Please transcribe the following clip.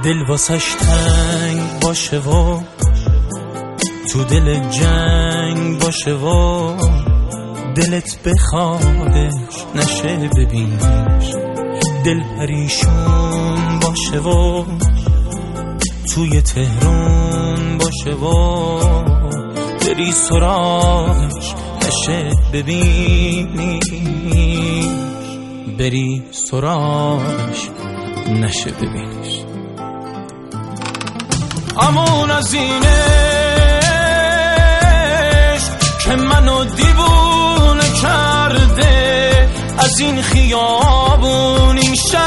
دل واسش تنگ باشه و تو دل جنگ باشه و دلت بخوادش نشه ببینش، دل پریشون باشه و توی تهران باشه و بری سراغش نشه ببینیش، بری سراغش نشه ببینیش. امون از اینش که منو دیوونه کرده، از این خیابون این شهر